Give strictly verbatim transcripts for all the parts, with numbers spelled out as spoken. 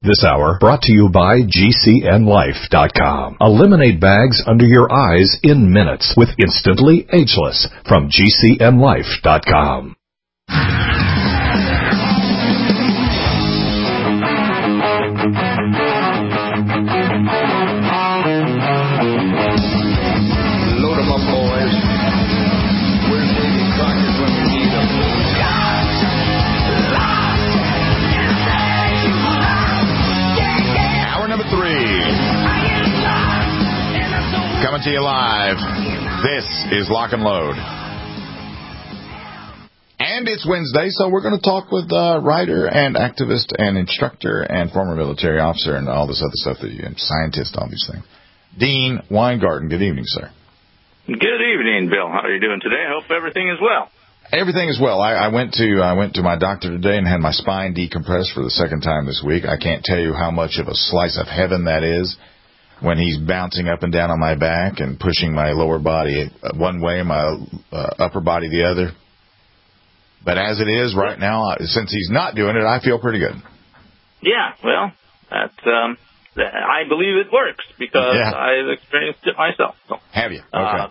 This hour brought to you by G C N Life dot com. Eliminate bags under your eyes in minutes with Instantly Ageless from G C N Life dot com. Load 'em up, boys. Where's Davy Crockett when we need him? Hour number three. Coming to you live. This is Lock and Load. And it's Wednesday, so we're going to talk with uh, writer and activist and instructor and former military officer and all this other stuff, that you, and scientist, all these things. Dean Weingarten. Good evening, sir. Good evening, Bill. How are you doing today? I hope everything is well. Everything is well. I, I went to I went to my doctor today and had my spine decompressed for the second time this week. I can't tell you how much of a slice of heaven that is when he's bouncing up and down on my back and pushing my lower body one way and my uh, upper body the other. But as it is right now, since he's not doing it, I feel pretty good. Yeah, well, that's um, I believe it works because Yeah. I've experienced it myself. So, Have you? Okay. uh,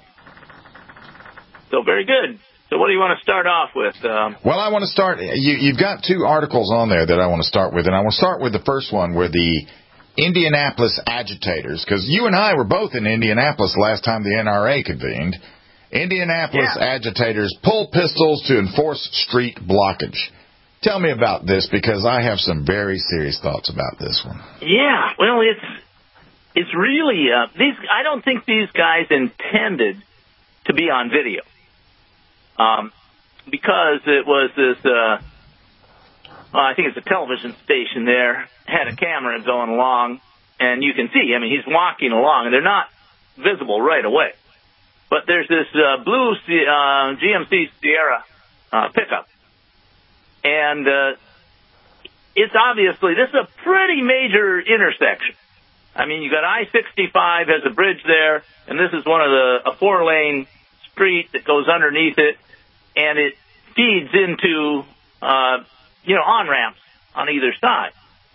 so very good. So what do you want to start off with? Um, Well, I want to start. You, you've got two articles on there that I want to start with, and I want to start with the first one, where the Indianapolis agitators, because you and I were both in Indianapolis last time the N R A convened. Indianapolis Yeah. agitators pull pistols to enforce street blockage. Tell me about this, because I have some very serious thoughts about this one. yeah, well, it's it's really uh, these. I don't think these guys intended to be on video, um, because it was this. Uh, well, I think it's a television station there had a camera going along, and you can see. I mean, he's walking along, and they're not visible right away. But there's this uh, blue C- uh, G M C Sierra uh, pickup, and uh, it's obviously, this is a pretty major intersection. I mean, you got I sixty-five has a bridge there, and this is one of the a four-lane street that goes underneath it, and it feeds into uh, you know on-ramps on either side,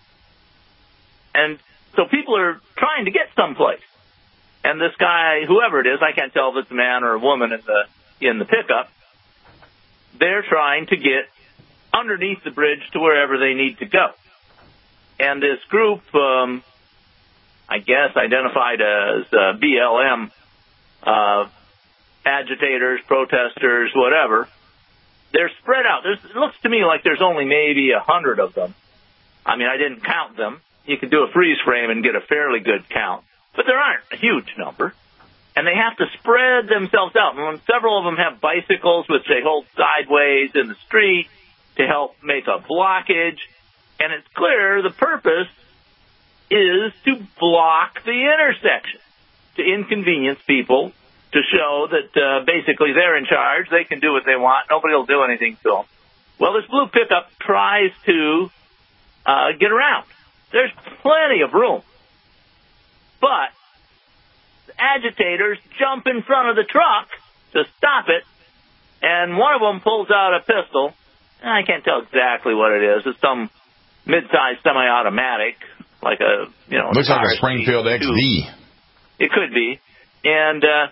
and so people are trying to get someplace. And this guy, whoever it is, I can't tell if it's a man or a woman in the in the pickup, they're trying to get underneath the bridge to wherever they need to go. And this group, um, I guess, identified as uh, B L M uh, agitators, protesters, whatever, they're spread out. There's, it looks to me like there's only maybe a hundred of them. I mean, I didn't count them. You can do a freeze frame and get a fairly good count. But there aren't a huge number, and they have to spread themselves out. And several of them have bicycles, which they hold sideways in the street to help make a blockage. And it's clear the purpose is to block the intersection, to inconvenience people, to show that uh, basically they're in charge, they can do what they want, nobody will do anything to them. Well, this blue pickup tries to uh, get around. There's plenty of room. But the agitators jump in front of the truck to stop it, and one of them pulls out a pistol. I can't tell exactly what it is. It's some mid-sized semi-automatic, like a, you know... Looks like a Springfield X D. It could be. And uh,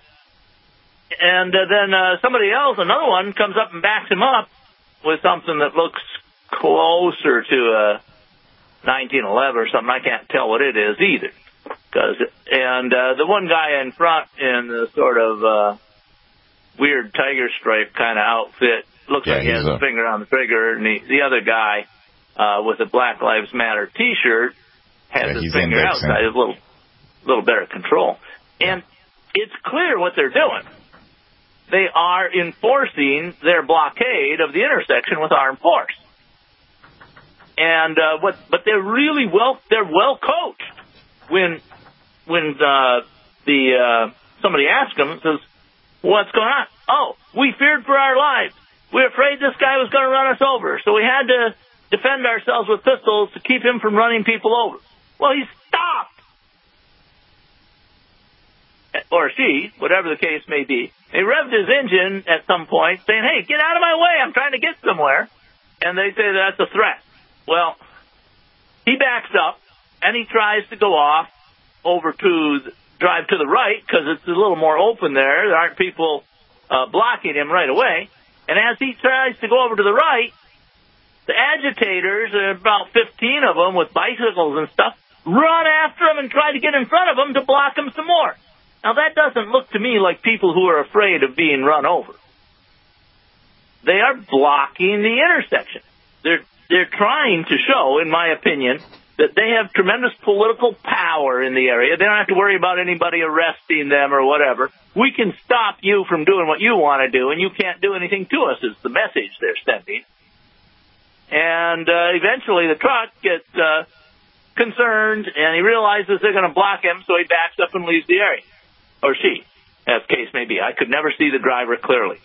and uh, then uh, somebody else, another one, comes up and backs him up with something that looks closer to a nineteen eleven or something. I can't tell what it is either. Cause, and uh, the one guy in front in the sort of uh, weird tiger stripe kind of outfit looks yeah, like he has a... a finger on the trigger, and the, the other guy uh, with a Black Lives Matter T-shirt has yeah, his finger indexing. outside, a little, little better control. And yeah. It's clear what they're doing. They are enforcing their blockade of the intersection with armed force. And uh, what? But they're really well. They're well coached. When when uh, the uh, somebody asks them, says, "What's going on?" "Oh, we feared for our lives. We were afraid this guy was going to run us over, so we had to defend ourselves with pistols to keep him from running people over." Well, he stopped, or she, whatever the case may be. He revved his engine at some point, saying, "Hey, get out of my way! I'm trying to get somewhere." And they say that's a threat. Well, he backs up. and he tries to go off over to the, drive to the right because it's a little more open there. There aren't people uh, blocking him right away. And as he tries to go over to the right, the agitators, about fifteen of them with bicycles and stuff, run after him and try to get in front of him to block him some more. Now, that doesn't look to me like people who are afraid of being run over. They are blocking the intersection. They're, they're trying to show, in my opinion, that they have tremendous political power in the area. They don't have to worry about anybody arresting them or whatever. We can stop you from doing what you want to do, and you can't do anything to us, is the message they're sending. And uh, eventually the truck gets uh, concerned, and he realizes they're going to block him, so he backs up and leaves the area. Or she, as the case may be. I could never see the driver clearly.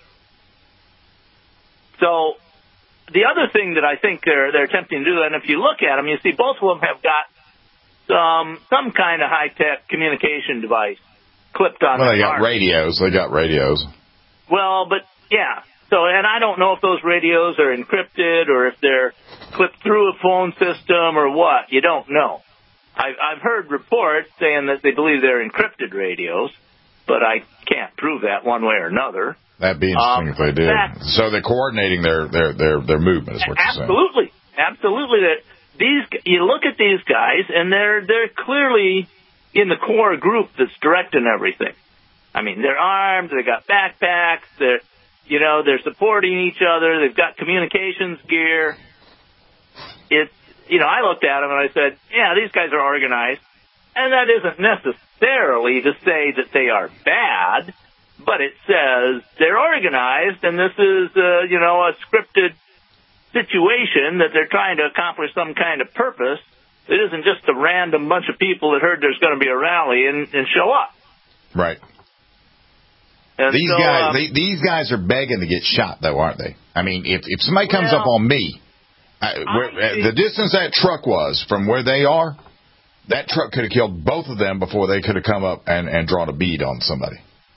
So the other thing that I think they're they're attempting to do, and if you look at them, you see both of them have got some some kind of high-tech communication device clipped on well, their they got car. radios. They got radios. Well, but, yeah. So, and I don't know if those radios are encrypted or if they're clipped through a phone system or what. You don't know. I've, I've heard reports saying that they believe they're encrypted radios, but I can't prove that one way or another. That'd be interesting um, if they did. That, so they're coordinating their, their, their, their movement, is what you're saying. Absolutely. Absolutely. That these, you look at these guys, and they're they're clearly in the core group that's directing everything. I mean, they're armed, they've got backpacks, they're, you know, they're supporting each other, they've got communications gear. It's, you know, I looked at them and I said, yeah, these guys are organized. And that isn't necessarily to say that they are bad, but it says they're organized, and this is, uh, you know, a scripted situation that they're trying to accomplish some kind of purpose. It isn't just a random bunch of people that heard there's going to be a rally and, and show up. Right. And these so, guys, um, they, these guys are begging to get shot, though, aren't they? I mean, if if somebody comes well, up on me, I, where, I, the distance that truck was from where they are, that truck could have killed both of them before they could have come up and, and drawn a bead on somebody.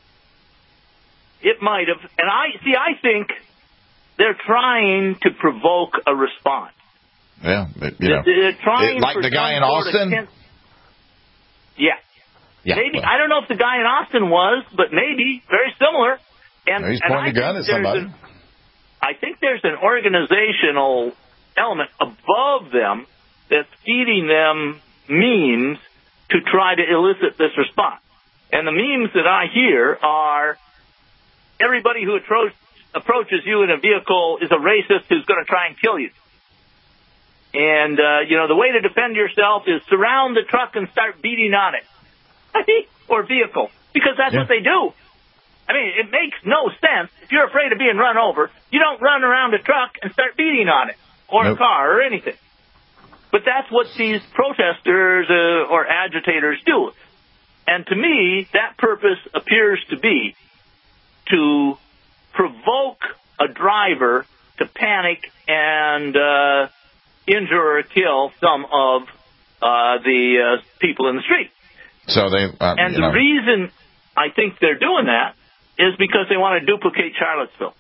It might have. And I see, I think they're trying to provoke a response. Yeah, it, you know, they're trying it, like for the guy in some sort of Austin. ten- yeah. Yeah, maybe. well, I don't know if the guy in Austin was, but maybe. Very similar. And, he's and pointing I a gun at think there's somebody. An, I think there's an organizational element above them that's feeding them memes to try to elicit this response. And the memes that I hear are everybody who attro- approaches you in a vehicle is a racist who's going to try and kill you. And, uh, you know, the way to defend yourself is surround the truck and start beating on it. Or vehicle. Because that's Yeah. what they do. I mean, it makes no sense. If you're afraid of being run over, you don't run around a truck and start beating on it. Or Nope. a car or anything. But that's what these protesters uh, or agitators do. And to me, that purpose appears to be to provoke a driver to panic and uh, injure or kill some of uh, the uh, people in the street. So they, uh, And you the know. reason I think they're doing that is because they want to duplicate Charlottesville.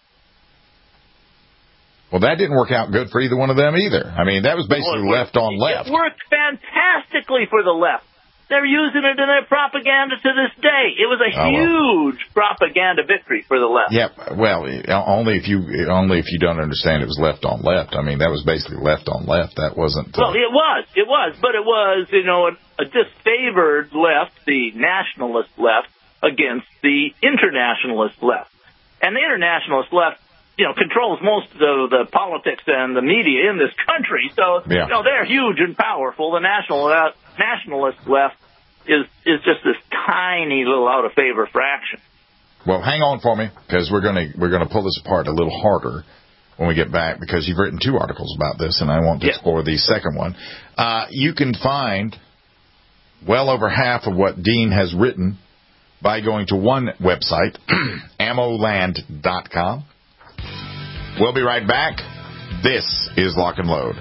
Well, that didn't work out good for either one of them either. I mean, that was basically Well, it left on left. It worked fantastically for the left. They're using it in their propaganda to this day. It was a Oh, well. huge propaganda victory for the left. Yeah, well, only if you only if you don't understand it was left on left. I mean, that was basically left on left. That wasn't. Uh, Well, it was, it was, but it was, you know, a, a disfavored left, the nationalist left, against the internationalist left. And the internationalist left, you know, controls most of the politics and the media in this country. So, Yeah. you know, they're huge and powerful. The national uh, nationalist left is is just this tiny little out of favor fraction. Well, hang on for me, because we're gonna we're gonna pull this apart a little harder when we get back, because you've written two articles about this, and I want to Yeah. explore the second one. Uh, you can find well over half of what Dean has written by going to one website, ammo land dot com. We'll be right back. This is Lock and Load.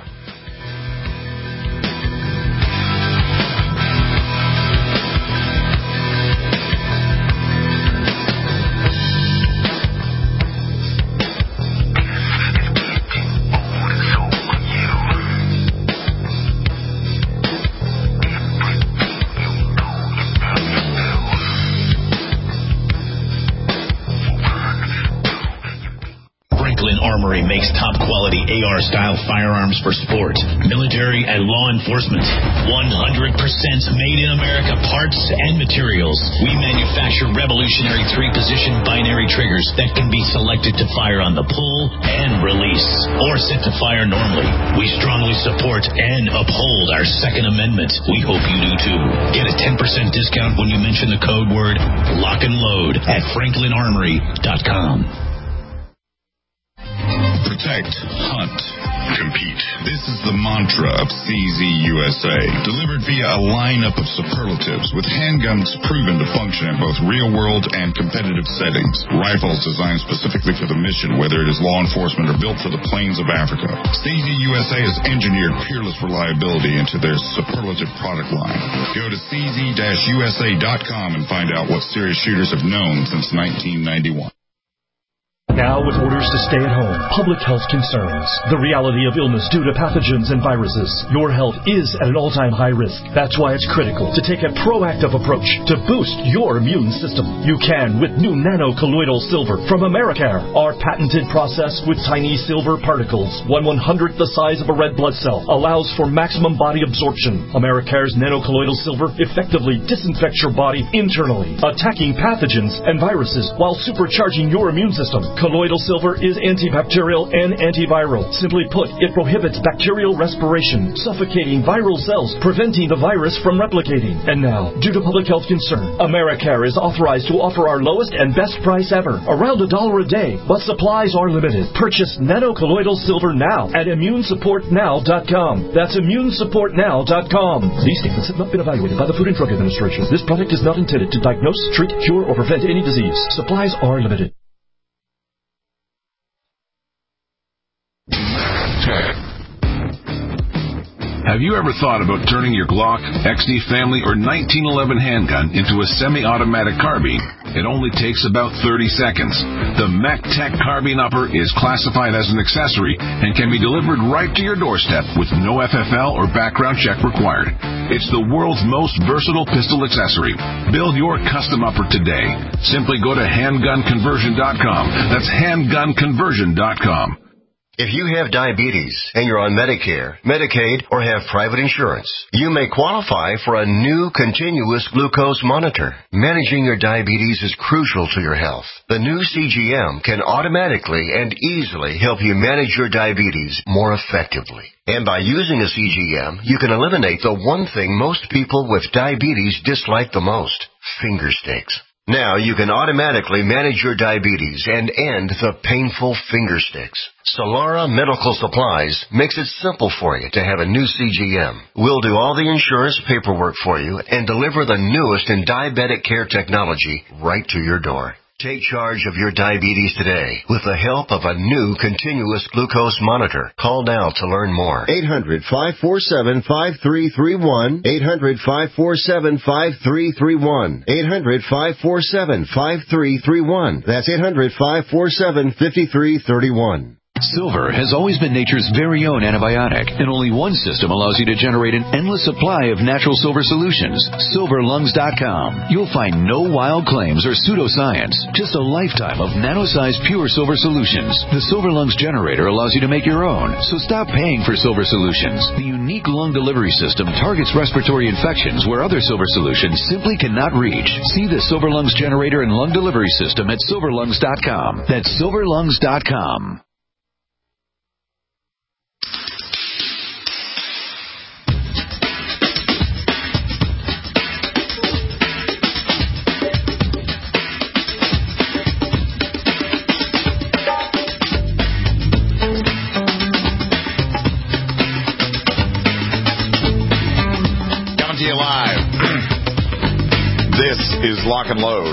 style firearms for sport, military, and law enforcement. one hundred percent made in America parts and materials. We manufacture revolutionary three-position binary triggers that can be selected to fire on the pull and release, or set to fire normally. We strongly support and uphold our Second Amendment. We hope you do too. Get a ten percent discount when you mention the code word Lock and Load at franklin armory dot com. Protect, hunt, compete. This is the mantra of C Z U S A, delivered via a lineup of superlatives with handguns proven to function in both real-world and competitive settings. Rifles designed specifically for the mission, whether it is law enforcement or built for the plains of Africa. C Z U S A has engineered peerless reliability into their superlative product line. Go to C Z U S A dot com and find out what serious shooters have known since nineteen ninety-one. Now with orders to stay at home, public health concerns, the reality of illness due to pathogens and viruses, your health is at an all-time high risk. That's why it's critical to take a proactive approach to boost your immune system. You can with new nano-colloidal silver from Americare. Our patented process with tiny silver particles, one one-hundredth the size of a red blood cell, allows for maximum body absorption. Americare's nano-colloidal silver effectively disinfects your body internally, attacking pathogens and viruses while supercharging your immune system. Colloidal silver is antibacterial and antiviral. Simply put, it prohibits bacterial respiration, suffocating viral cells, preventing the virus from replicating. And now, due to public health concern, Americare is authorized to offer our lowest and best price ever, around a dollar a day, but supplies are limited. Purchase nano-colloidal silver now at immune support now dot com. That's immune support now dot com. These statements have not been evaluated by the Food and Drug Administration. This product is not intended to diagnose, treat, cure, or prevent any disease. Supplies are limited. Have you ever thought about turning your Glock, X D Family, or nineteen eleven handgun into a semi-automatic carbine? It only takes about thirty seconds. The MacTech Carbine Upper is classified as an accessory and can be delivered right to your doorstep with no F F L or background check required. It's the world's most versatile pistol accessory. Build your custom upper today. Simply go to handgun conversion dot com. That's handgun conversion dot com. If you have diabetes and you're on Medicare, Medicaid, or have private insurance, you may qualify for a new continuous glucose monitor. Managing your diabetes is crucial to your health. The new C G M can automatically and easily help you manage your diabetes more effectively. And by using a C G M, you can eliminate the one thing most people with diabetes dislike the most: finger sticks. Now you can automatically manage your diabetes and end the painful finger sticks. Solara Medical Supplies makes it simple for you to have a new C G M. We'll do all the insurance paperwork for you and deliver the newest in diabetic care technology right to your door. Take charge of your diabetes today with the help of a new continuous glucose monitor. Call now to learn more. eight hundred, five four seven, five three three one. eight hundred, five four seven, five three three one. eight hundred, five four seven, five three three one. That's eight hundred, five four seven, five three three one. Silver has always been nature's very own antibiotic, and only one system allows you to generate an endless supply of natural silver solutions. silver lungs dot com. You'll find no wild claims or pseudoscience, just a lifetime of nano-sized pure silver solutions. The Silver Lungs generator allows you to make your own, so stop paying for silver solutions. The unique lung delivery system targets respiratory infections where other silver solutions simply cannot reach. See the Silver Lungs generator and lung delivery system at silver lungs dot com. That's silver lungs dot com. Is Lock and Load.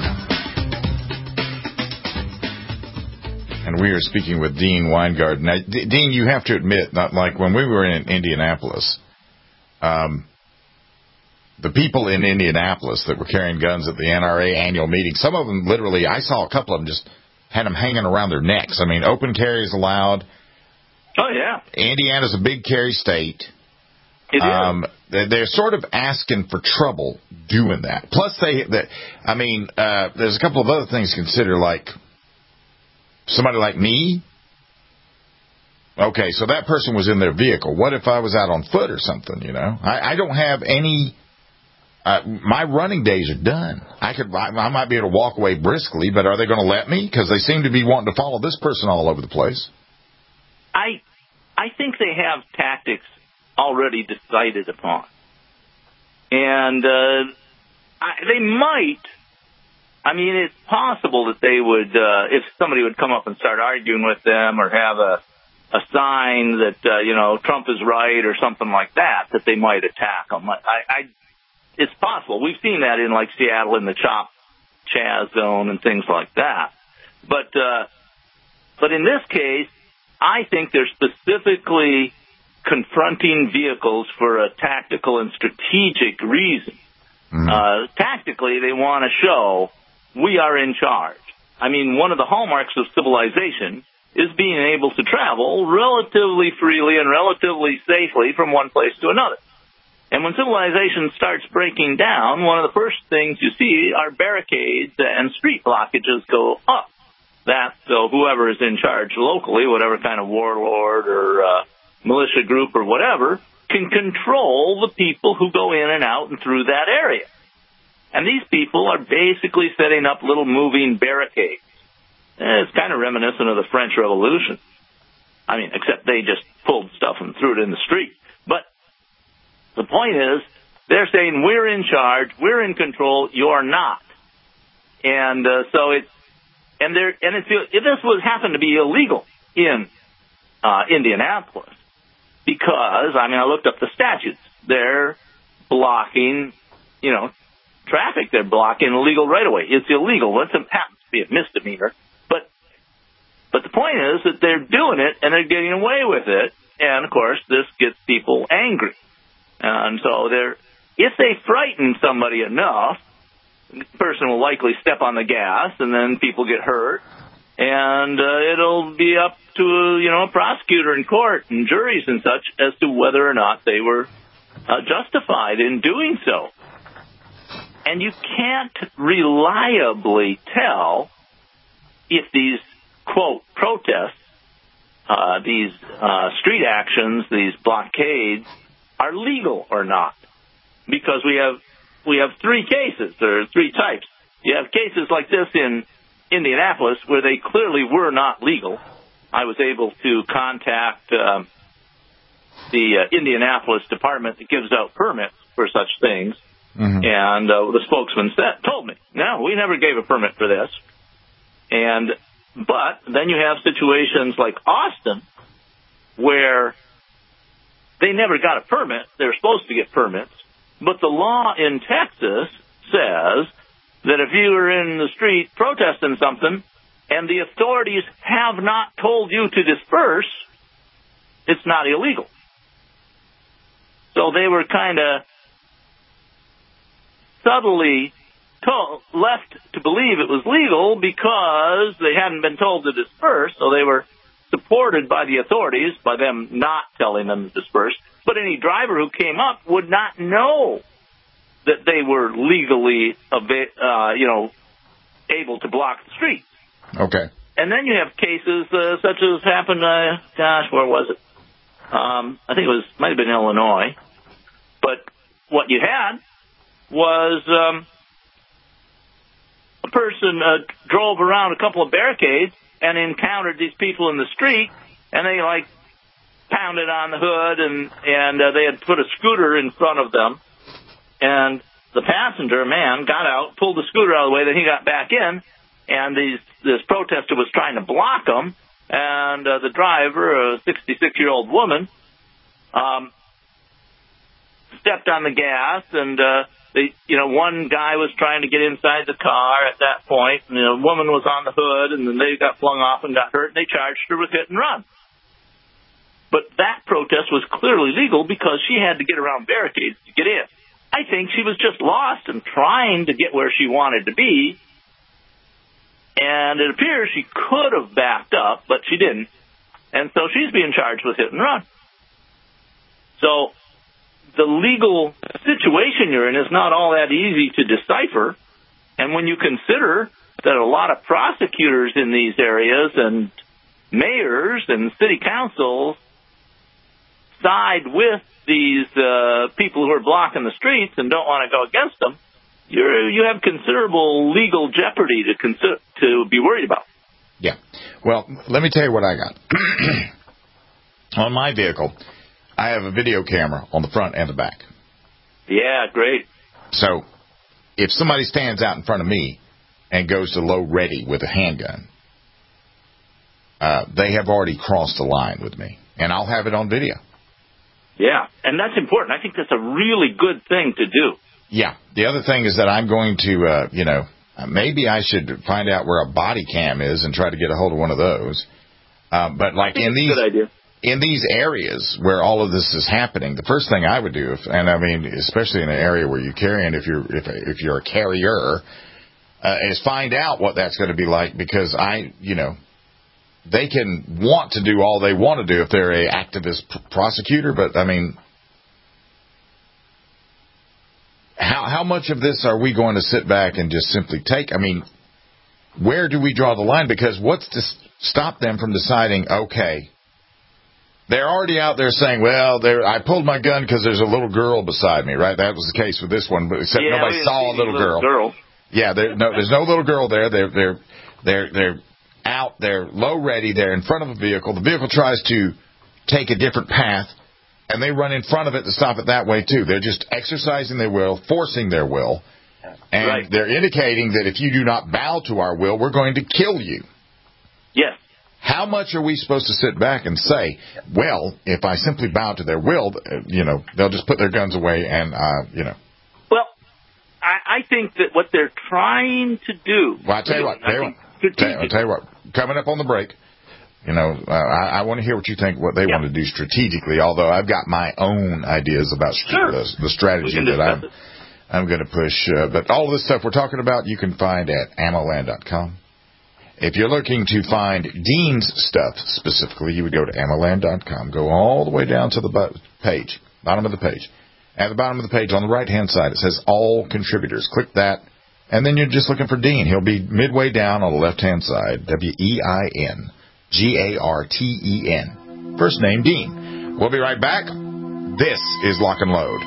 And we are speaking with Dean Weingard. Now, D- Dean, you have to admit, not like when we were in Indianapolis, um, the people in Indianapolis that were carrying guns at the N R A annual meeting, some of them literally, I saw a couple of them just had them hanging around their necks. I mean, open carry is allowed. Oh, yeah. Indiana's a big carry state. It is. Um, they're sort of asking for trouble doing that. Plus, they, they I mean, uh, there's a couple of other things to consider, like somebody like me. Okay, so that person was in their vehicle. What if I was out on foot or something, you know? I, I don't have any... Uh, my running days are done. I could, I, I might be able to walk away briskly, but are they going to let me? Because they seem to be wanting to follow this person all over the place. I, I think they have tactics already decided upon, and uh, I, they might. I mean, it's possible that they would, uh, if somebody would come up and start arguing with them, or have a a sign that uh, you know Trump is right or something like that, that they might attack them. I. I It's possible. We've seen that in, like, Seattle in the Chop Chaz zone and things like that. But uh, but in this case, I think they're specifically confronting vehicles for a tactical and strategic reason. Mm. Uh, tactically, they want to show we are in charge. I mean, one of the hallmarks of civilization is being able to travel relatively freely and relatively safely from one place to another. And when civilization starts breaking down, one of the first things you see are barricades and street blockages go up. That's so whoever is in charge locally, whatever kind of warlord or uh, militia group or whatever, can control the people who go in and out and through that area. And these people are basically setting up little moving barricades. And it's kind of reminiscent of the French Revolution. I mean, except they just pulled stuff and threw it in the street. But the point is, they're saying we're in charge, we're in control, you're not, and uh, so it's and there and it's if this would happen to be illegal in uh, Indianapolis, because I mean I looked up the statutes, they're blocking, you know, traffic, they're blocking illegal right of way. It's illegal. It happens to be a misdemeanor, but but the point is that they're doing it and they're getting away with it, and of course this gets people angry. And so they're, if they frighten somebody enough, the person will likely step on the gas, and then people get hurt, and uh, it'll be up to, you know, a prosecutor in court and juries and such as to whether or not they were uh, justified in doing so. And you can't reliably tell if these, quote, protests, uh, these uh, street actions, these blockades, are legal or not, because we have we have three cases. There are three types. You have cases like this in Indianapolis where they clearly were not legal. I was able to contact uh, the uh, Indianapolis department that gives out permits for such things, mm-hmm. and uh, the spokesman said, told me, no, we never gave a permit for this. And but then you have situations like Austin where they never got a permit. They're supposed to get permits. But the law in Texas says that if you are in the street protesting something and the authorities have not told you to disperse, it's not illegal. So they were kind of subtly told, left to believe it was legal because they hadn't been told to disperse, so they were supported by the authorities, by them not telling them to disperse, but any driver who came up would not know that they were legally, uh, you know, able to block the streets. Okay. And then you have cases uh, such as happened, uh, gosh, where was it? Um, I think it was, might have been Illinois. But what you had was um, a person uh, drove around a couple of barricades and encountered these people in the street, and they, like, pounded on the hood, and, and uh, they had put a scooter in front of them. And the passenger, man, got out, pulled the scooter out of the way, then he got back in, and these, this protester was trying to block him, and uh, the driver, a sixty-six-year-old woman, um, stepped on the gas, and uh, they, you know, one guy was trying to get inside the car at that point, and the woman was on the hood, and then they got flung off and got hurt, and they charged her with hit and run. But that protest was clearly legal because she had to get around barricades to get in. I think she was just lost and trying to get where she wanted to be, and it appears she could have backed up, but she didn't, and so she's being charged with hit and run. So the legal situation you're in is not all that easy to decipher, and when you consider that a lot of prosecutors in these areas and mayors and city councils side with these uh, people who are blocking the streets and don't want to go against them, you're, you have considerable legal jeopardy to consider, to be worried about. Yeah. Well, let me tell you what I got. On my vehicle, I have a video camera on the front and the back. Yeah, great. So if somebody stands out in front of me and goes to low ready with a handgun, uh, they have already crossed the line with me, and I'll have it on video. Yeah, and that's important. I think that's a really good thing to do. Yeah. The other thing is that I'm going to, uh, you know, maybe I should find out where a body cam is and try to get a hold of one of those. Uh, but like in these, good idea. in these areas where all of this is happening, the first thing I would do, if, and I mean, especially in an area where you're carrying, if you're if if you're a carrier, uh, is find out what that's going to be like, because I, you know, they can want to do all they want to do if they're a activist pr- prosecutor, but I mean, how how much of this are we going to sit back and just simply take? I mean, where do we draw the line? Because what's to stop them from deciding, okay, they're already out there saying, well, there I pulled my gun because there's a little girl beside me, right? That was the case with this one, but except yeah, nobody saw a little, little girl. girl. Yeah, there, no, there's no little girl there. They're they're they're they're out. They're low ready. They're in front of a vehicle. The vehicle tries to take a different path, and they run in front of it to stop it that way too. They're just exercising their will, forcing their will, and right. they're indicating that if you do not bow to our will, we're going to kill you. Yes. How much are we supposed to sit back and say, well, if I simply bow to their will, you know, they'll just put their guns away and, uh, you know. Well, I, I think that what they're trying to do. Well, I'll tell you what. Tell you what. I'll tell you what. Coming up on the break, you know, uh, I, I want to hear what you think, what they yeah. want to do strategically, although I've got my own ideas about sure. the, the strategy that I'm, I'm going to push. Uh, but all of this stuff we're talking about, you can find at ammo land dot com. If you're looking to find Dean's stuff specifically, you would go to ammo land dot com. Go all the way down to the page, bottom of the page. At the bottom of the page on the right-hand side, it says All Contributors. Click that, and then you're just looking for Dean. He'll be midway down on the left-hand side, W E I N G A R T E N. First name, Dean. We'll be right back. This is Lock and Load.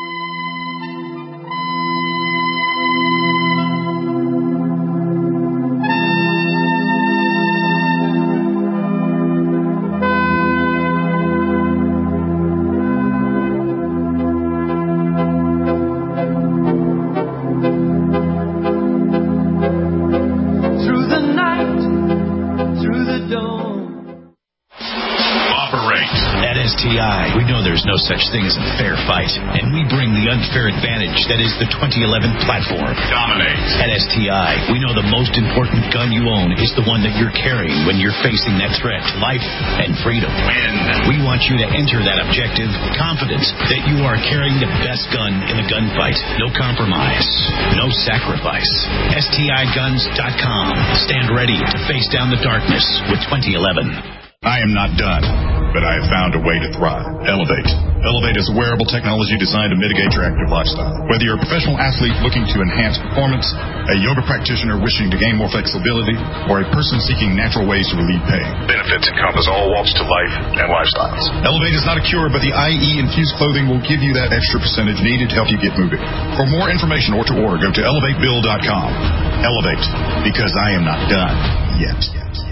No such thing as a fair fight, and we bring the unfair advantage that is the twenty eleven platform. Dominate. At S T I, we know the most important gun you own is the one that you're carrying when you're facing that threat to life and freedom. Win. We want you to enter that objective confident that you are carrying the best gun in the gunfight. No compromise, no sacrifice. S T I guns dot com. Stand ready to face down the darkness with twenty eleven. I am not done, but I have found a way to thrive. Elevate. Elevate is a wearable technology designed to mitigate your active lifestyle. Whether you're a professional athlete looking to enhance performance, a yoga practitioner wishing to gain more flexibility, or a person seeking natural ways to relieve pain, benefits encompass all walks to life and lifestyles. Elevate is not a cure, but the I E-infused clothing will give you that extra percentage needed to help you get moving. For more information or to order, go to elevate bill dot com. Elevate, because I am not done yet. yet, yet.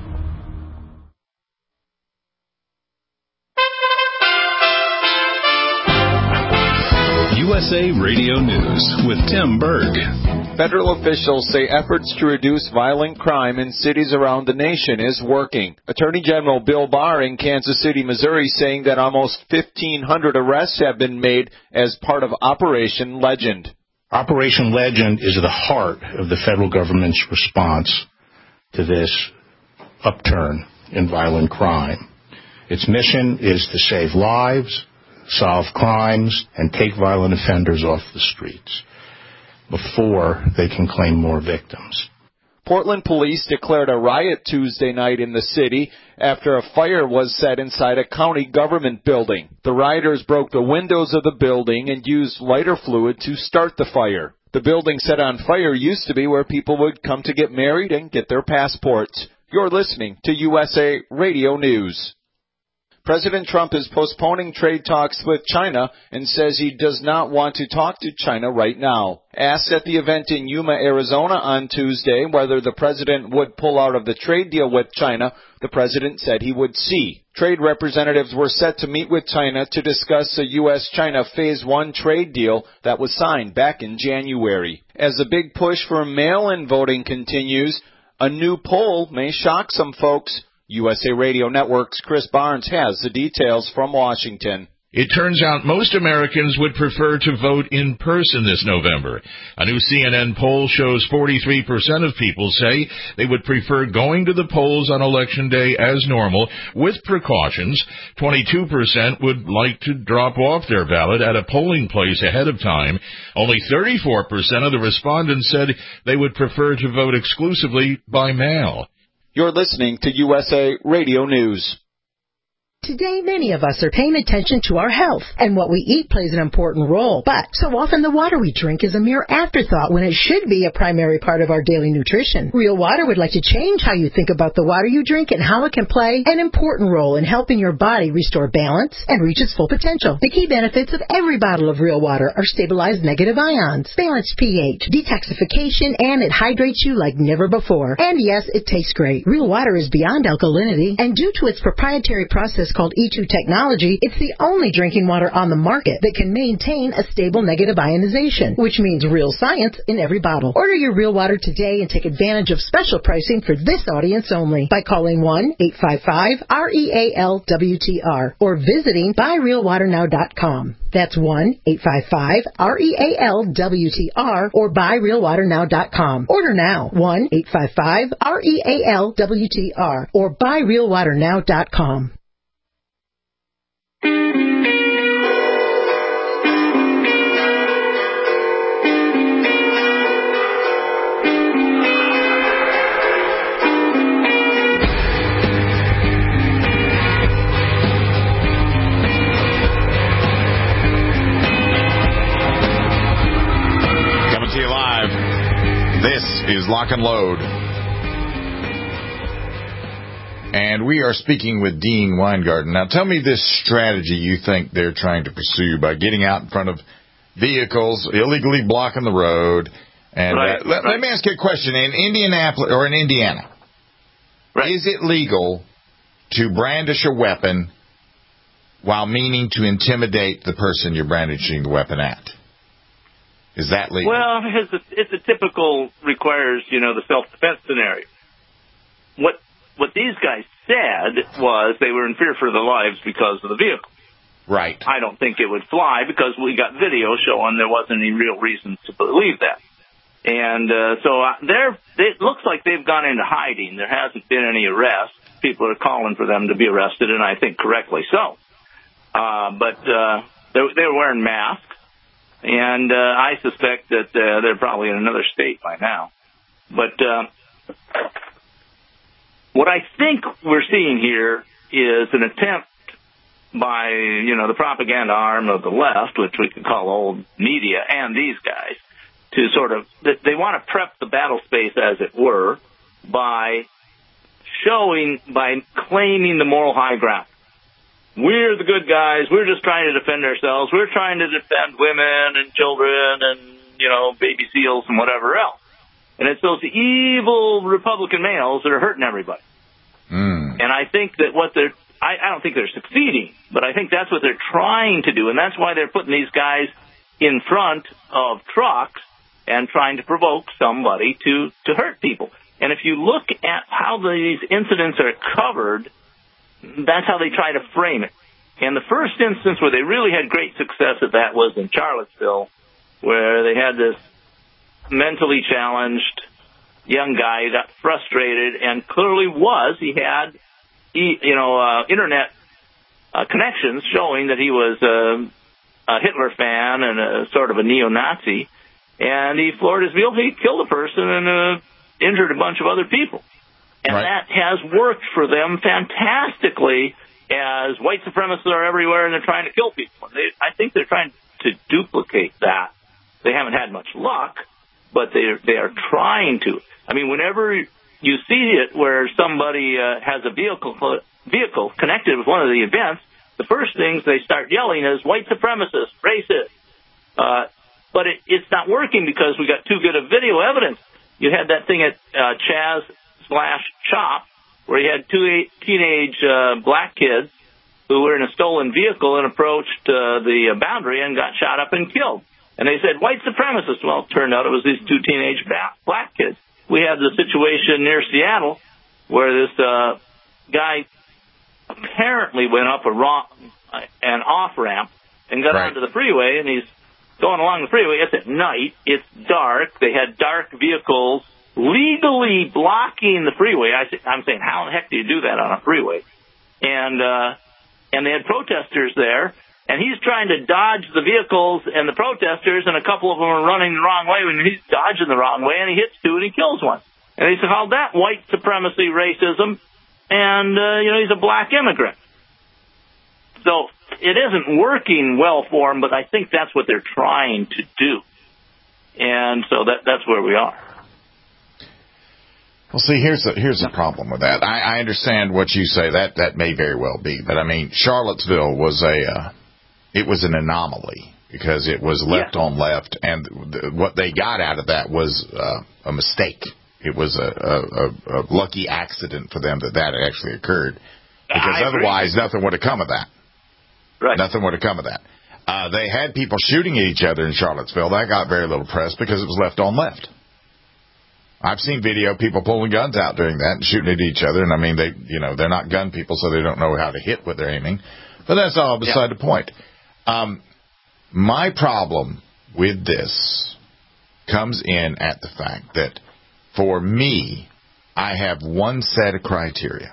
U S A Radio News with Tim Berg. Federal officials say efforts to reduce violent crime in cities around the nation is working. Attorney General Bill Barr in Kansas City, Missouri, saying that almost fifteen hundred arrests have been made as part of Operation Legend. Operation Legend is at the heart of the federal government's response to this upturn in violent crime. Its mission is to save lives, solve crimes, and take violent offenders off the streets before they can claim more victims. Portland police declared a riot Tuesday night in the city after a fire was set inside a county government building. The rioters broke the windows of the building and used lighter fluid to start the fire. The building set on fire used to be where people would come to get married and get their passports. You're listening to U S A Radio News. President Trump is postponing trade talks with China and says he does not want to talk to China right now. Asked at the event in Yuma, Arizona on Tuesday whether the president would pull out of the trade deal with China, the president said he would see. Trade representatives were set to meet with China to discuss a U S China Phase one trade deal that was signed back in January. As the big push for mail-in voting continues, a new poll may shock some folks. U S A Radio Network's Chris Barnes has the details from Washington. It turns out most Americans would prefer to vote in person this November. A new C N N poll shows forty-three percent of people say they would prefer going to the polls on Election Day as normal with precautions. twenty-two percent would like to drop off their ballot at a polling place ahead of time. Only thirty-four percent of the respondents said they would prefer to vote exclusively by mail. You're listening to U S A Radio News. Today, many of us are paying attention to our health, and what we eat plays an important role. But so often the water we drink is a mere afterthought when it should be a primary part of our daily nutrition. Real Water would like to change how you think about the water you drink and how it can play an important role in helping your body restore balance and reach its full potential. The key benefits of every bottle of Real Water are stabilized negative ions, balanced pH, detoxification, and it hydrates you like never before. And yes, it tastes great. Real Water is beyond alkalinity, and due to its proprietary process called E two technology, it's the only drinking water on the market that can maintain a stable negative ionization, which means real science in every bottle. Order your Real Water today and take advantage of special pricing for this audience only by calling one eight five five R E A L W T R or visiting buy real water now dot com. That's one eight five five R E A L W T R or buy real water now dot com. Order now, one eight five five R E A L W T R or buy real water now dot com. Is Lock and Load. And we are speaking with Dean Weingarten. Now tell me this strategy you think they're trying to pursue by getting out in front of vehicles, illegally blocking the road. And right, uh, let, right. let me ask you a question. In Indianapolis or in Indiana, right. Is it legal to brandish a weapon while meaning to intimidate the person you're brandishing the weapon at? Is that legal? Well, it's a, it's a typical requires, you know, the self-defense scenario. What what these guys said was they were in fear for their lives because of the vehicle. Right. I don't think it would fly because we got video showing there wasn't any real reason to believe that. And uh, so they're, it looks like they've gone into hiding. There hasn't been any arrests. People are calling for them to be arrested, and I think correctly so. Uh, but uh, they, they were wearing masks. And uh, I suspect that uh, they're probably in another state by now. But uh, what I think we're seeing here is an attempt by, you know, the propaganda arm of the left, which we could call old media, and these guys, to sort of, they want to prep the battle space, as it were, by showing, by claiming the moral high ground. We're the good guys. We're just trying to defend ourselves. We're trying to defend women and children and, you know, baby seals and whatever else. And it's those evil Republican males that are hurting everybody. Mm. And I think that what they're, I, I don't think they're succeeding, but I think that's what they're trying to do. And that's why they're putting these guys in front of trucks and trying to provoke somebody to, to hurt people. And if you look at how these incidents are covered, that's how they try to frame it. And the first instance where they really had great success at that was in Charlottesville, where they had this mentally challenged young guy who got frustrated and clearly was. He had, you know, uh, internet uh, connections showing that he was uh, a Hitler fan and a sort of a neo-Nazi. And he floored his vehicle. He killed a person and uh, injured a bunch of other people. And right. That has worked for them fantastically, as white supremacists are everywhere and they're trying to kill people. They, I think they're trying to duplicate that. They haven't had much luck, but they they are trying to. I mean, whenever you see it where somebody uh, has a vehicle vehicle connected with one of the events, the first things they start yelling is white supremacists, racist. Uh, but it, it's not working because we got too good of video evidence. You had that thing at uh, Chaz slash Chop where you had two eight, teenage uh, black kids who were in a stolen vehicle and approached uh, the boundary and got shot up and killed. And they said, white supremacists. Well, it turned out it was these two teenage black kids. We had the situation near Seattle where this uh, guy apparently went up a wrong, uh, an off-ramp and got right onto the freeway, and he's going along the freeway. It's at night. It's dark. They had dark vehicles legally blocking the freeway. I th- I'm saying, how in the heck do you do that on a freeway? And uh, and they had protesters there, and he's trying to dodge the vehicles and the protesters, and a couple of them are running the wrong way when he's dodging the wrong way, and he hits two and he kills one. And they called that white supremacy racism, and, uh, you know, he's a black immigrant. So it isn't working well for him, but I think that's what they're trying to do. And so that that's where we are. Well, see, here's the, here's the problem with that. I, I understand what you say. That that may very well be. But, I mean, Charlottesville was a uh, it was an anomaly because it was left yeah. on left, and th- what they got out of that was uh, a mistake. It was a, a, a lucky accident for them that that actually occurred, because otherwise nothing would have come of that. Right. Nothing would have come of that. Uh, they had people shooting at each other in Charlottesville. That got very little press because it was left on left. I've seen video of people pulling guns out during that and shooting at each other. And I mean, they, you know, they're not gun people, so they don't know how to hit what they're aiming. But that's all beside yeah. the point. Um, my problem with this comes in at the fact that, for me, I have one set of criteria.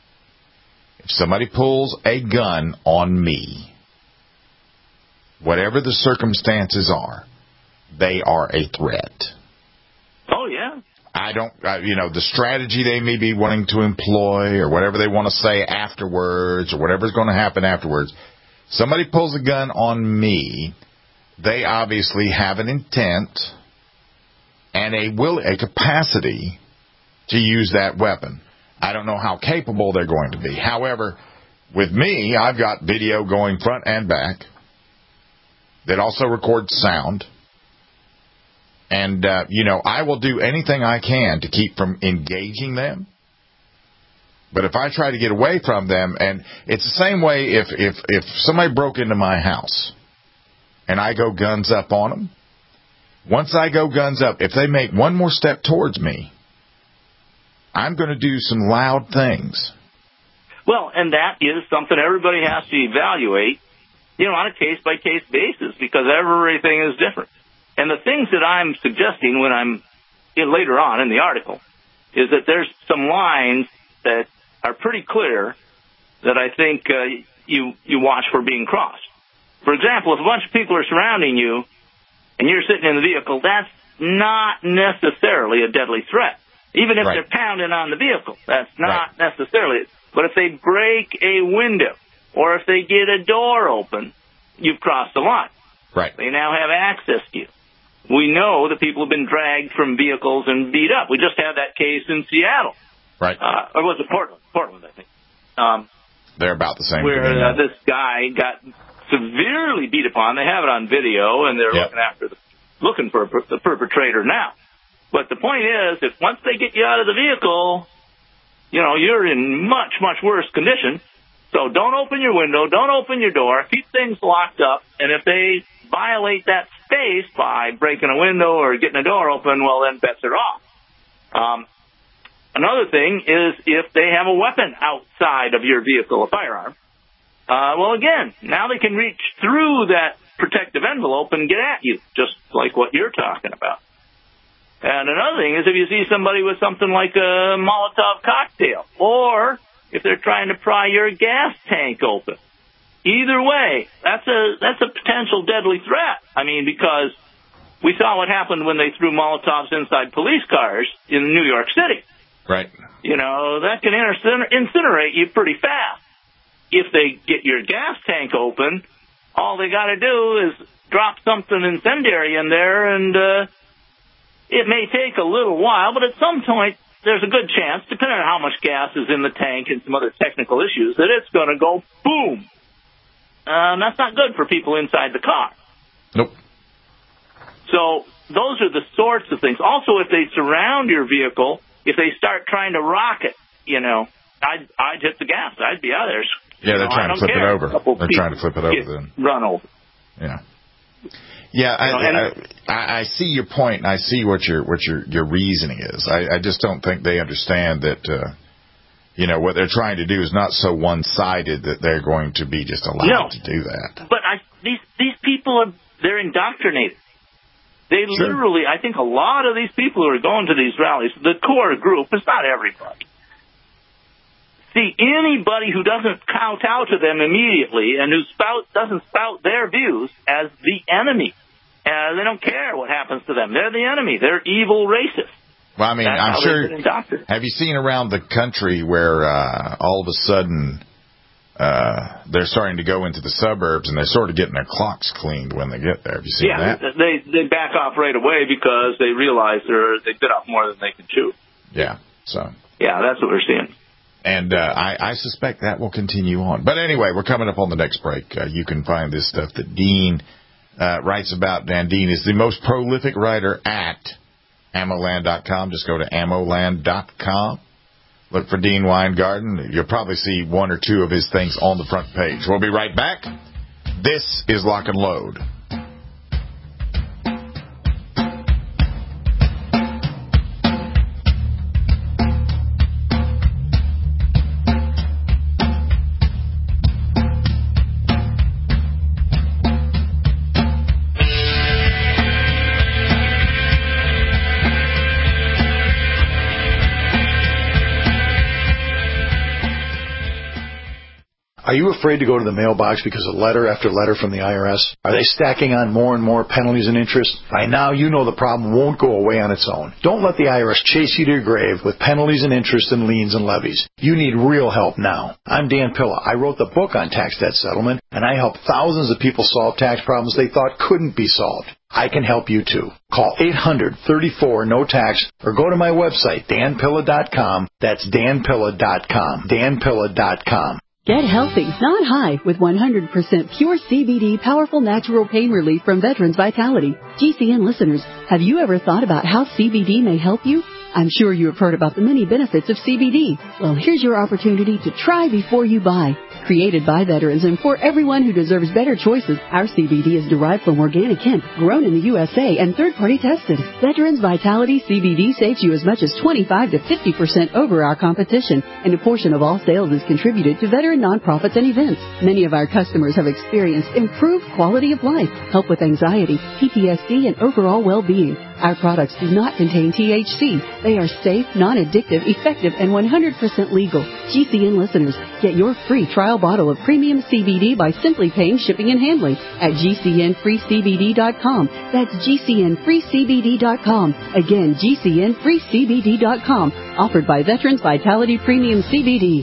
If somebody pulls a gun on me, whatever the circumstances are, they are a threat. Oh, yeah. I don't, uh, you know, the strategy they may be wanting to employ or whatever they want to say afterwards or whatever's going to happen afterwards, somebody pulls a gun on me, they obviously have an intent and a will, a capacity to use that weapon. I don't know how capable they're going to be. However, with me, I've got video going front and back that also records sound. And, uh, you know, I will do anything I can to keep from engaging them. But if I try to get away from them, and it's the same way if, if, if somebody broke into my house and I go guns up on them, once I go guns up, if they make one more step towards me, I'm going to do some loud things. Well, and that is something everybody has to evaluate, you know, on a case-by-case basis, because everything is different. And the things that I'm suggesting when I'm in later on in the article is that there's some lines that are pretty clear that I think uh, you you watch for being crossed. For example, if a bunch of people are surrounding you and you're sitting in the vehicle, that's not necessarily a deadly threat. Even if right. they're pounding on the vehicle, that's not right. necessarily. But if they break a window or if they get a door open, you've crossed the line. Right. They now have access to you. We know that people have been dragged from vehicles and beat up. We just had that case in Seattle. Right. Uh, or was it Portland? Portland, I think. Um, They're about the same. Where uh, this guy got severely beat upon. They have it on video, and they're yep. looking after the, looking for the perpetrator now. But the point is, if once they get you out of the vehicle, you know, you're in much, much worse condition. So don't open your window, don't open your door, keep things locked up, and if they violate that space by breaking a window or getting a door open, well, then bets are off. Um, another thing is if they have a weapon outside of your vehicle, a firearm, uh, well, again, now they can reach through that protective envelope and get at you, just like what you're talking about. And another thing is if you see somebody with something like a Molotov cocktail, or if they're trying to pry your gas tank open. Either way, that's a that's a potential deadly threat. I mean, because we saw what happened when they threw Molotovs inside police cars in New York City. Right. You know, that can incinerate you pretty fast. If they get your gas tank open, all they got to do is drop something incendiary in there, and uh, it may take a little while, but at some point, there's a good chance, depending on how much gas is in the tank and some other technical issues, that it's going to go boom. Um, that's not good for people inside the car. Nope. So those are the sorts of things. Also, if they surround your vehicle, if they start trying to rock it, you know, I'd, I'd hit the gas. I'd be out there. Yeah, they're know, trying to flip care. it over. They're trying to flip it over then. Run over. Yeah. Yeah, I, you know, I, I, I see your point, and I see what your what your your reasoning is. I, I just don't think they understand that, uh, you know, what they're trying to do is not so one-sided that they're going to be just allowed no, to do that. But I, these these people are they're indoctrinated. They sure. literally, I think, a lot of these people who are going to these rallies, the core group, it's not everybody. See, anybody who doesn't kowtow to them immediately and who spout, doesn't spout their views as the enemy, uh, they don't care what happens to them. They're the enemy. They're evil racists. Well, I mean, That's I'm sure. Have you seen around the country where uh, all of a sudden uh, they're starting to go into the suburbs and they're sort of getting their clocks cleaned when they get there? Have you seen yeah, that? they they back off right away because they realize they're they bit off more than they can chew. Yeah. So. Yeah, that's what we're seeing. And uh, I, I suspect that will continue on. But anyway, we're coming up on the next break. Uh, you can find this stuff that Dean uh, writes about. Dan Dean is the most prolific writer at ammo land dot com. Just go to ammo land dot com. Look for Dean Weingarten. You'll probably see one or two of his things on the front page. We'll be right back. This is Lock and Load. Are you afraid to go to the mailbox because of letter after letter from the I R S? Are they stacking on more and more penalties and interest? By now, you know the problem won't go away on its own. Don't let the I R S chase you to your grave with penalties and interest and liens and levies. You need real help now. I'm Dan Pilla. I wrote the book on tax debt settlement, and I help thousands of people solve tax problems they thought couldn't be solved. I can help you too. Call eight hundred, thirty-four, no tax or go to my website, dan pilla dot com. That's dan pilla dot com. dan pilla dot com. Get healthy, not high, with one hundred percent pure C B D powerful natural pain relief from Veterans Vitality. G C N listeners, have you ever thought about how C B D may help you? I'm sure you have heard about the many benefits of C B D. Well, here's your opportunity to try before you buy. Created by veterans and for everyone who deserves better choices, our C B D is derived from organic hemp, grown in the U S A, and third-party tested. Veterans Vitality C B D saves you as much as twenty-five to fifty percent over our competition, and a portion of all sales is contributed to veteran nonprofits and events. Many of our customers have experienced improved quality of life, help with anxiety, P T S D, and overall well-being. Our products do not contain T H C. They are safe, non-addictive, effective, and one hundred percent legal. G C N listeners, get your free trial bottle of premium C B D by simply paying shipping and handling at G C N free C B D dot com. That's G C N free C B D dot com. Again, G C N free C B D dot com. Offered by Veterans Vitality Premium C B D.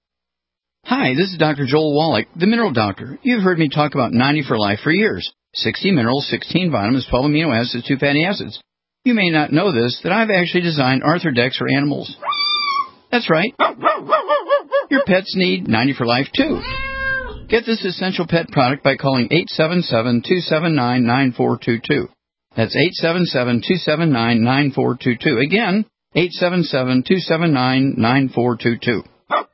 Hi, this is Doctor Joel Wallach, the Mineral Doctor. You've heard me talk about ninety for Life for years. sixty minerals, sixteen vitamins, twelve amino acids, two fatty acids. You may not know this, that I've actually designed Arthrodex for animals. That's right. Your pets need ninety for Life, too. Get this essential pet product by calling eight seven seven, two seven nine, nine four two two. That's eight seven seven, two seven nine, nine four two two. Again, eight seven seven, two seven nine, nine four two two.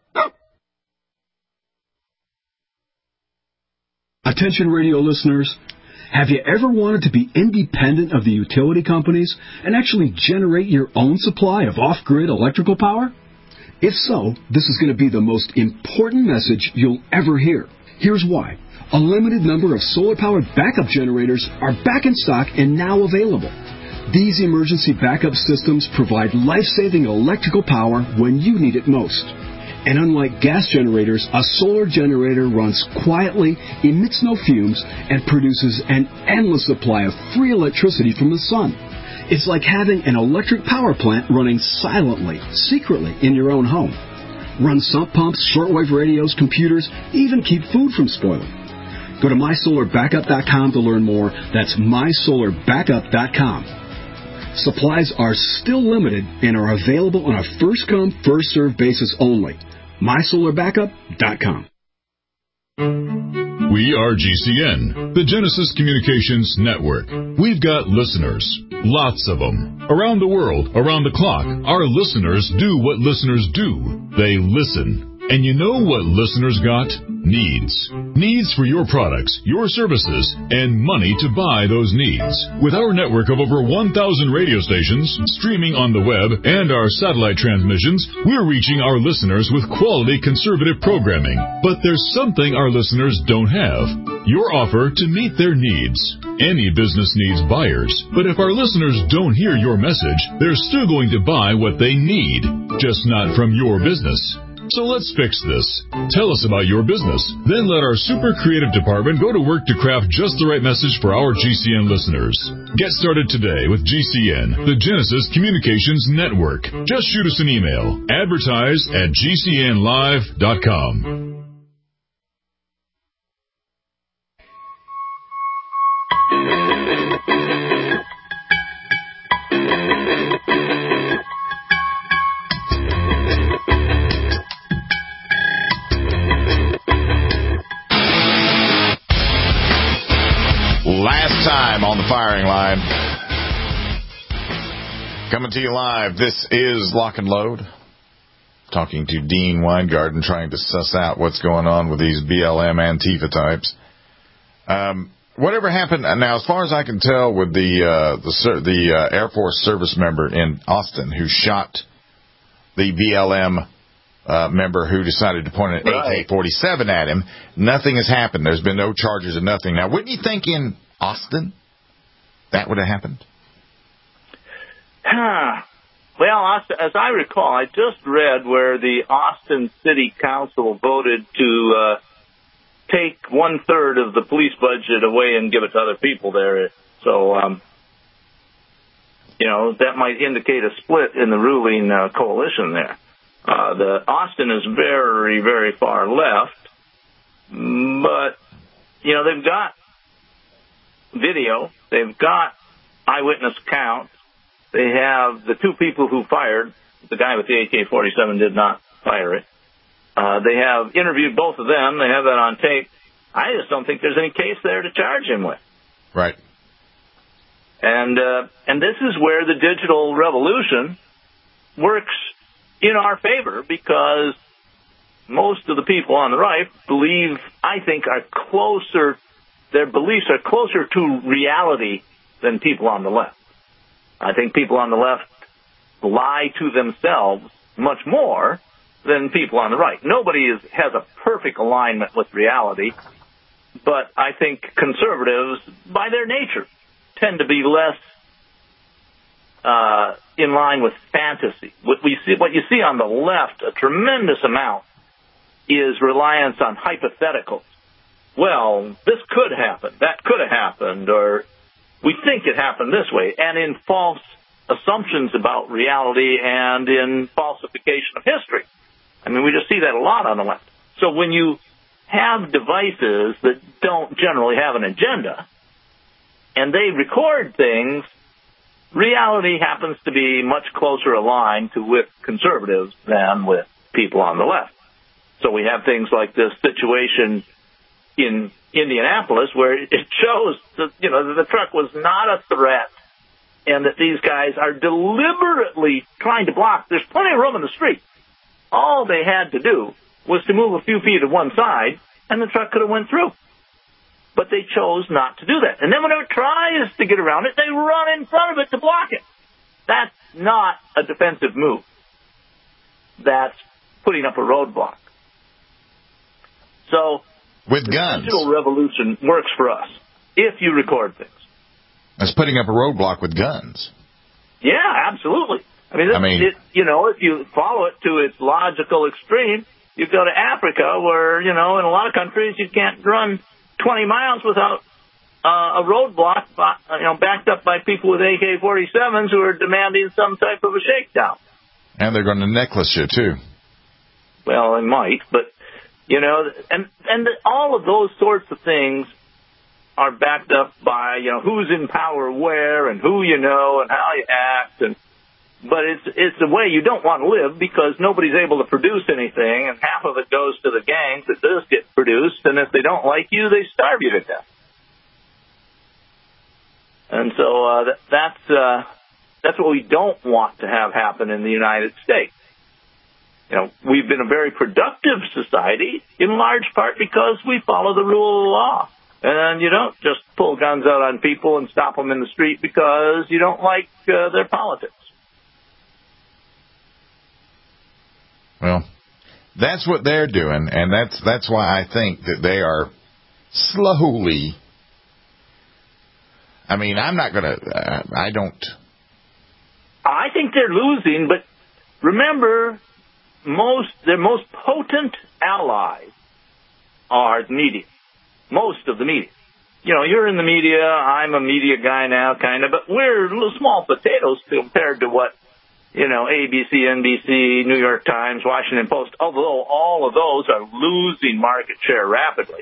Attention radio listeners, have you ever wanted to be independent of the utility companies and actually generate your own supply of off-grid electrical power? If so, this is going to be the most important message you'll ever hear. Here's why. A limited number of solar-powered backup generators are back in stock and now available. These emergency backup systems provide life-saving electrical power when you need it most. And unlike gas generators, a solar generator runs quietly, emits no fumes, and produces an endless supply of free electricity from the sun. It's like having an electric power plant running silently, secretly in your own home. Run sump pumps, shortwave radios, computers, even keep food from spoiling. Go to my solar backup dot com to learn more. That's my solar backup dot com. Supplies are still limited and are available on a first-come, first-served basis only. my solar backup dot com. We are G C N, the Genesis Communications Network. We've got listeners, lots of them. Around the world, around the clock, our listeners do what listeners do. They listen. And you know what listeners got? Needs. Needs for your products, your services, and money to buy those needs. With our network of over one thousand radio stations, streaming on the web, and our satellite transmissions, we're reaching our listeners with quality conservative programming. But there's something our listeners don't have. Your offer to meet their needs. Any business needs buyers, but if our listeners don't hear your message, they're still going to buy what they need, just not from your business. So let's fix this. Tell us about your business. Then let our super creative department go to work to craft just the right message for our G C N listeners. Get started today with G C N, the Genesis Communications Network. Just shoot us an email. Advertise at G C N live dot com. Last time on the firing line. Coming to you live, this is Lock and Load. Talking to Dean Weingarten, trying to suss out what's going on with these B L M Antifa types. Um, whatever happened, now as far as I can tell, with the uh, the, the uh, Air Force service member in Austin who shot the B L M Uh, member who decided to point an A K forty-seven at him. Nothing has happened. There's been no charges or nothing. Now, wouldn't you think in Austin that would have happened? Well, as I recall, I just read where the Austin City Council voted to uh, take one-third of the police budget away and give it to other people there. So, um, you know, that might indicate a split in the ruling uh, coalition there. Uh, the Austin is very, very far left, but, you know, they've got video, they've got eyewitness accounts, they have the two people who fired, the guy with the A K forty-seven did not fire it, uh, they have interviewed both of them, they have that on tape. I just don't think there's any case there to charge him with. Right. And, uh, and this is where the digital revolution works in our favor, because most of the people on the right believe, I think, are closer, their beliefs are closer to reality than people on the left. I think people on the left lie to themselves much more than people on the right. Nobody is, has a perfect alignment with reality, but I think conservatives, by their nature, tend to be less Uh, in line with fantasy. What we see, what you see on the left, a tremendous amount, is reliance on hypotheticals. Well, this could happen, that could have happened, or we think it happened this way, and in false assumptions about reality and in falsification of history. I mean, we just see that a lot on the left. So when you have devices that don't generally have an agenda, and they record things, reality happens to be much closer aligned to with conservatives than with people on the left. So we have things like this situation in Indianapolis where it shows that, you know, that the truck was not a threat and that these guys are deliberately trying to block. There's plenty of room in the street. All they had to do was to move a few feet to one side and the truck could have went through. But they chose not to do that. And then when it tries to get around it, they run in front of it to block it. That's not a defensive move. That's putting up a roadblock. So, with the guns, digital revolution works for us if you record things. That's putting up a roadblock with guns. Yeah, absolutely. I mean, this, I mean, it, you know, if you follow it to its logical extreme, you go to Africa where, you know, in a lot of countries you can't run twenty miles without uh, a roadblock, by, you know, backed up by people with A K forty-sevens who are demanding some type of a shakedown. And they're going to necklace you, too. Well, they might, but, you know, and, and all of those sorts of things are backed up by, you know, who's in power where and who you know and how you act. And but it's it's a way you don't want to live because nobody's able to produce anything, and half of it goes to the gangs that does get produced, and if they don't like you, they starve you to death. And so uh, that, that's uh, that's what we don't want to have happen in the United States. You know, we've been a very productive society in large part because we follow the rule of law. And you don't just pull guns out on people and stop them in the street because you don't like uh, their politics. Well, that's what they're doing, and that's that's why I think that they are slowly. I mean, I'm not going to. Uh, I don't. I think they're losing, but remember, most their most potent allies are the media. Most of the media. You know, you're in the media. I'm a media guy now, kind of, but we're little small potatoes compared to what. You know, A B C, N B C, New York Times, Washington Post, although all of those are losing market share rapidly.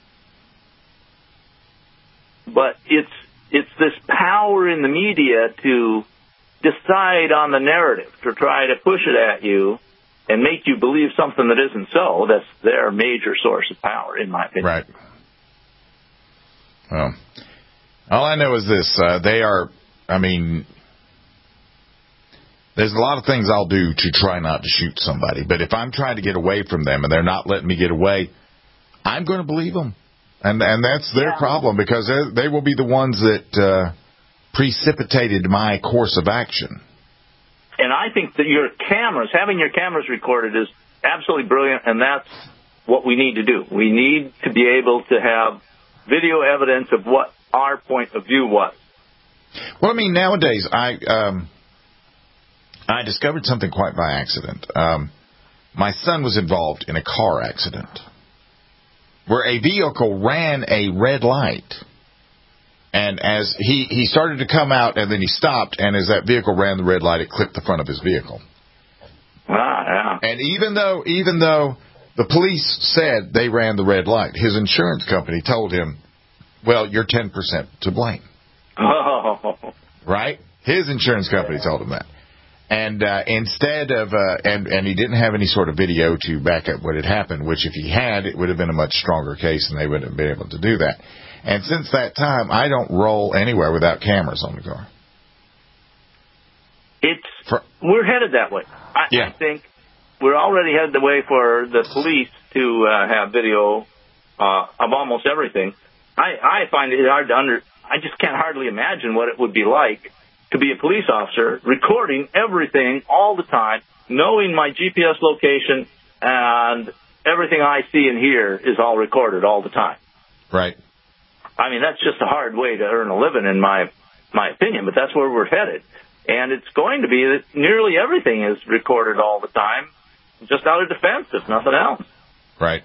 But it's it's this power in the media to decide on the narrative, to try to push it at you and make you believe something that isn't so. That's their major source of power, in my opinion. Right. Well, all I know is this. Uh, they are, I mean... There's a lot of things I'll do to try not to shoot somebody. But if I'm trying to get away from them and they're not letting me get away, I'm going to believe them. And and that's their yeah. problem because they, they will be the ones that uh, precipitated my course of action. And I think that your cameras, having your cameras recorded is absolutely brilliant, and that's what we need to do. We need to be able to have video evidence of what our point of view was. Well, I mean, nowadays, I... Um, I discovered something quite by accident. Um, my son was involved in a car accident where a vehicle ran a red light. And as he, he started to come out, and then he stopped, and as that vehicle ran the red light, it clipped the front of his vehicle. Ah, yeah. And even though even though the police said they ran the red light, his insurance company told him, well, you're ten percent to blame. Oh. Right? His insurance company told him that. And uh, instead of, uh, and, and he didn't have any sort of video to back up what had happened, which if he had, it would have been a much stronger case and they wouldn't have been able to do that. And since that time, I don't roll anywhere without cameras on the car. It's, for, we're headed that way. I, yeah. I think we're already headed the way for the police to uh, have video uh, of almost everything. I, I find it hard to under, I just can't hardly imagine what it would be like to be a police officer, recording everything all the time, knowing my G P S location, and everything I see and hear is all recorded all the time. Right. I mean, that's just a hard way to earn a living, in my my opinion, but that's where we're headed. And it's going to be that nearly everything is recorded all the time, just out of defense, if nothing else. Right.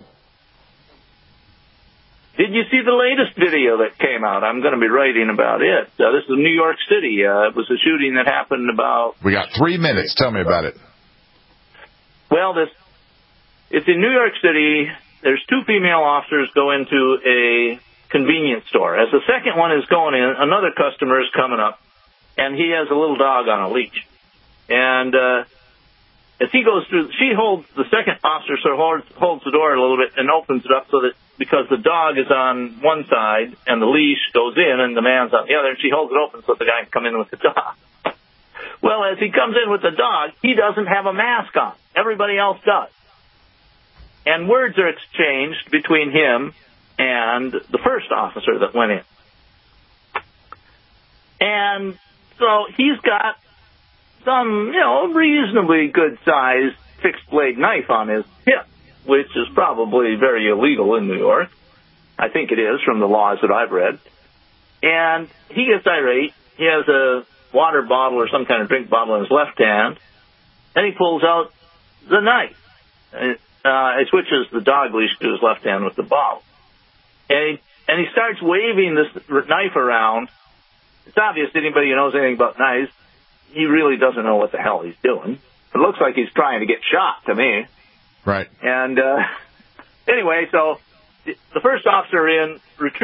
Did you see the latest video that came out? I'm going to be writing about it. Uh, this is New York City. Uh, it was a shooting that happened about... We got three minutes. Tell me about it. Well, this it's in New York City. There's two female officers go into a convenience store. As the second one is going in, another customer is coming up, and he has a little dog on a leash. And uh, as he goes through, she holds, the second officer sort of holds, holds the door a little bit and opens it up so that, because the dog is on one side and the leash goes in and the man's on the other, and she holds it open so the guy can come in with the dog. Well, as he comes in with the dog, he doesn't have a mask on. Everybody else does. And words are exchanged between him and the first officer that went in. And so he's got some, you know, reasonably good-sized fixed-blade knife on his hip, which is probably very illegal in New York. I think it is from the laws that I've read. And he gets irate. He has a water bottle or some kind of drink bottle in his left hand, and he pulls out the knife. Uh, he switches the dog leash to his left hand with the bottle. And he, and he starts waving this knife around. It's obvious to anybody who knows anything about knives, he really doesn't know what the hell he's doing. It looks like he's trying to get shot to me. Right. And uh, anyway, so the first officer in retreats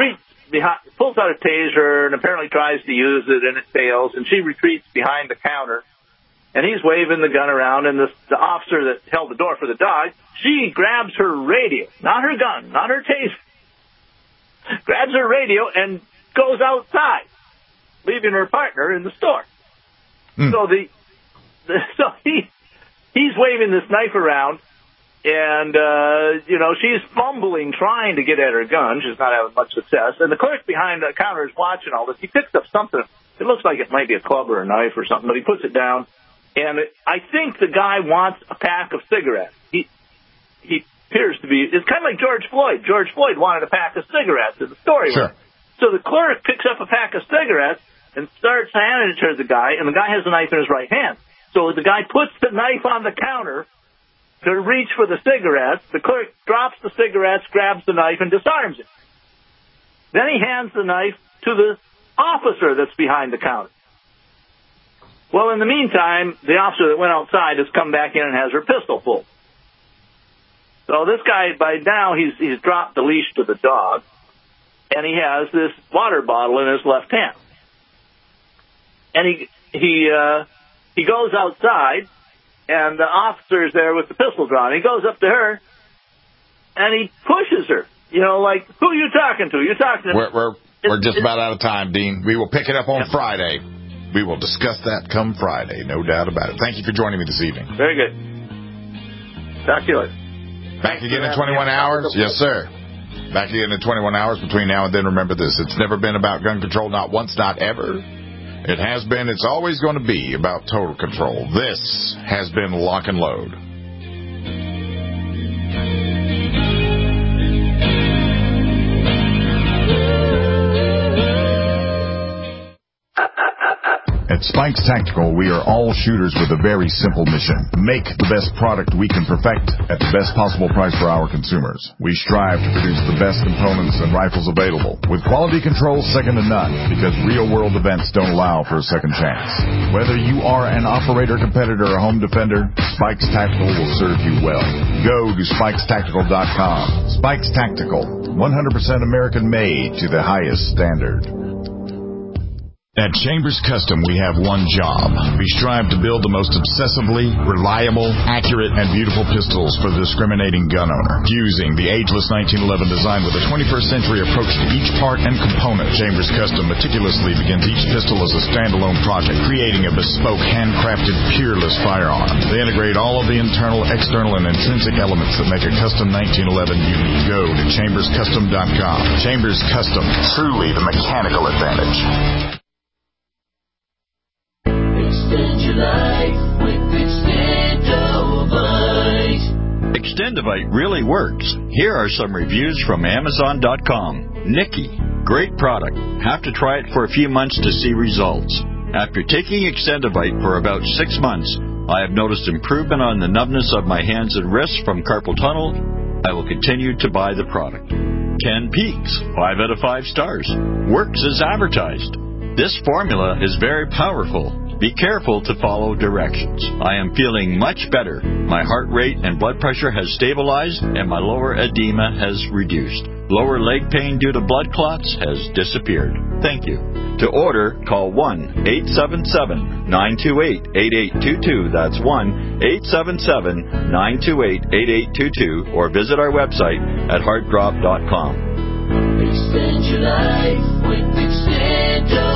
behind, pulls out a taser and apparently tries to use it, and it fails, and she retreats behind the counter, and he's waving the gun around, and the, the officer that held the door for the dog, she grabs her radio, not her gun, not her taser, grabs her radio and goes outside, leaving her partner in the store. Mm. So the, the so he he's waving this knife around, and uh, you know, she's fumbling trying to get at her gun. She's not having much success. And the clerk behind the counter is watching all this. He picks up something. It looks like it might be a club or a knife or something, but he puts it down. And it, I think the guy wants a pack of cigarettes. He he appears to be. It's kind of like George Floyd. George Floyd wanted a pack of cigarettes in the story. Sure. So the clerk picks up a pack of cigarettes and starts handing it to the guy, and the guy has the knife in his right hand. So the guy puts the knife on the counter to reach for the cigarettes. The clerk drops the cigarettes, grabs the knife, and disarms it. Then he hands the knife to the officer that's behind the counter. Well, in the meantime, the officer that went outside has come back in and has her pistol pulled. So this guy, by now, he's he's dropped the leash to the dog, and he has this water bottle in his left hand. And he he uh, he goes outside, and the officer's there with the pistol drawn. He goes up to her, and he pushes her. You know, like, who are you talking to? You're talking to... We're, we're, we're just about out of time, Dean. We will pick it up on yeah. Friday. We will discuss that come Friday, no doubt about it. Thank you for joining me this evening. Very good. Talk to you later. Back again in twenty-one hours? Yes, sir. Back again in twenty-one hours. Between now and then, remember this. It's never been about gun control, not once, not ever. It has been, it's always going to be about total control. This has been Lock and Load. At Spikes Tactical, we are all shooters with a very simple mission. Make the best product we can perfect at the best possible price for our consumers. We strive to produce the best components and rifles available, with quality control second to none, because real-world events don't allow for a second chance. Whether you are an operator, competitor, or home defender, Spikes Tactical will serve you well. Go to spikes tactical dot com. Spikes Tactical, one hundred percent American-made to the highest standard. At Chambers Custom, we have one job. We strive to build the most obsessively reliable, accurate, and beautiful pistols for the discriminating gun owner. Fusing the ageless nineteen eleven design with a twenty-first century approach to each part and component, Chambers Custom meticulously begins each pistol as a standalone project, creating a bespoke, handcrafted, peerless firearm. They integrate all of the internal, external, and intrinsic elements that make a custom nineteen eleven unique. Go to chambers custom dot com. Chambers Custom, truly the mechanical advantage. Extend your life with Extendovite. Extendovite really works. Here are some reviews from Amazon dot com. Nikki, great product. Have to try it for a few months to see results. After taking Extendovite for about six months, I have noticed improvement on the numbness of my hands and wrists from carpal tunnel. I will continue to buy the product. Ken Peaks, five out of five stars. Works as advertised. This formula is very powerful. Be careful to follow directions. I am feeling much better. My heart rate and blood pressure has stabilized, and my lower edema has reduced. Lower leg pain due to blood clots has disappeared. Thank you. To order, call one eight seven seven, nine two eight, eight eight two two. That's one eight seven seven, nine two eight, eight eight two two, or visit our website at heart drop dot com. Extend your life with Extendo.